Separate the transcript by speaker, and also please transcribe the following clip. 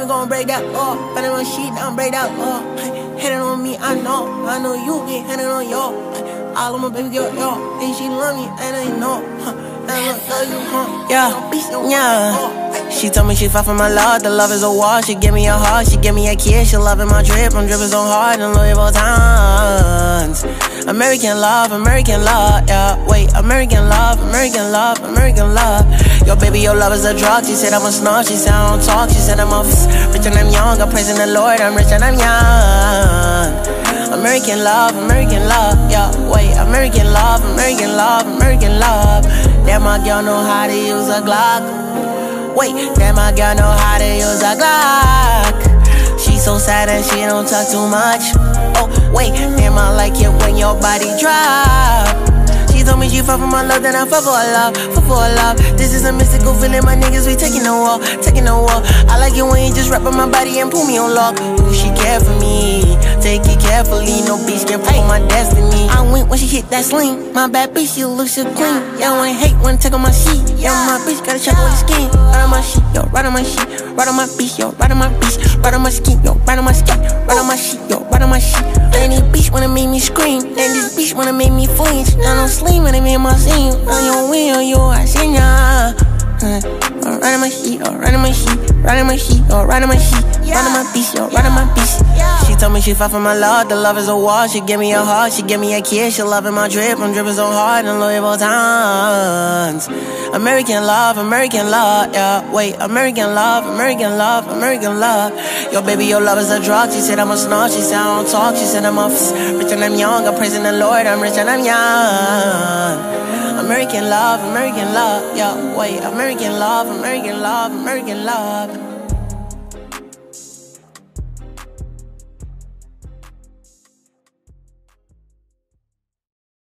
Speaker 1: baby gon' break that up. Better on sheet down, break that up. Hitting on me, I know you get hitting on yo. All of my baby girl, yo, and she love me, and I know. Yeah. She told me she fought for my love, the love is a wall. She give me a heart, she give me a kiss. She loving my drip, I'm dripping so hard in Louis Vuittons. American love, yeah. Wait, American love. Yo, baby, your love is a drug. She said I'm a snort, she said I don't talk. She said I'm a rich and I'm young. I'm praising the Lord, I'm rich and I'm young. American love, yeah. Wait, American love. Damn, my girl know how to use a Glock. Wait, damn, my girl know how to use a Glock. She so sad and she don't talk too much. Oh, wait, damn, I like it when your body drop. She told me she fought for my love, then I fought for her love, This is a mystical feeling, my niggas, we taking a walk. I like it when you just wrap up my body and pull me on lock. Ooh, she care for me, take it carefully, no bitch can fuck my destiny. I went when she hit that sling, my bad bitch, she looks so clean. Y'all wanna hate when take on my sheet, yeah, my bitch gotta check on the skin. Right on my sheet, yo, right on my sheet, right on my bitch, yo, right on my bitch, right on my skin, yo, right on my skin, right on my sheet, yo, right on my sheet. And this bitch wanna make me scream, and this bitch wanna make me flinch. I don't sleep when they make my scene. On your wheel, yo, I seen ya. Right on my sheet, right on my sheet, right on my sheet, right on my sheet, right on my bitch, yo, right on my bitch. She told me she fought for my love, the love is a wall. She give me a heart, she give me a kiss. She loving my drip, I'm dripping so hard in Louis Vuittons. American love, yeah. Wait, American love. Yo, baby, your love is a drug. She said I'm a snort, she said I don't talk. She said I'm a rich and I'm young. I'm praising the Lord, I'm rich and I'm young. American love, yeah. Wait, American love.